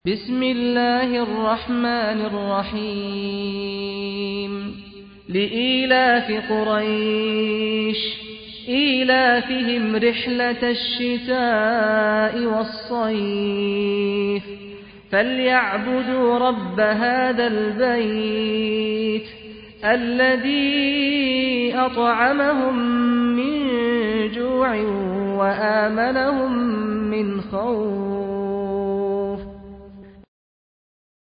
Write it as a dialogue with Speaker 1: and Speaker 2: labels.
Speaker 1: بسم الله الرحمن الرحيم لإيلاف قريش إيلافهم رحلة الشتاء والصيف فليعبدوا رب هذا البيت الذي أطعمهم من جوع وآمنهم من خوف